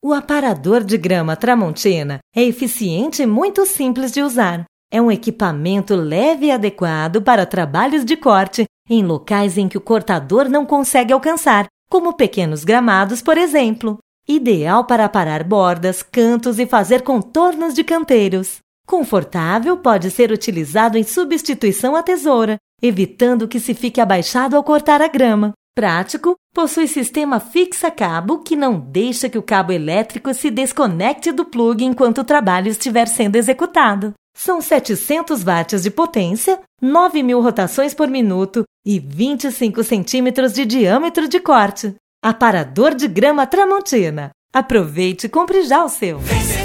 O aparador de grama Tramontina é eficiente e muito simples de usar. É um equipamento leve e adequado para trabalhos de corte em locais em que o cortador não consegue alcançar, como pequenos gramados, por exemplo. Ideal para aparar bordas, cantos e fazer contornos de canteiros. Confortável, pode ser utilizado em substituição à tesoura, evitando que se fique abaixado ao cortar a grama. Prático, possui sistema fixa-cabo que não deixa que o cabo elétrico se desconecte do plugue enquanto o trabalho estiver sendo executado. São 700 watts de potência, 9.000 rotações por minuto e 25 centímetros de diâmetro de corte. Aparador de grama Tramontina. Aproveite e compre já o seu!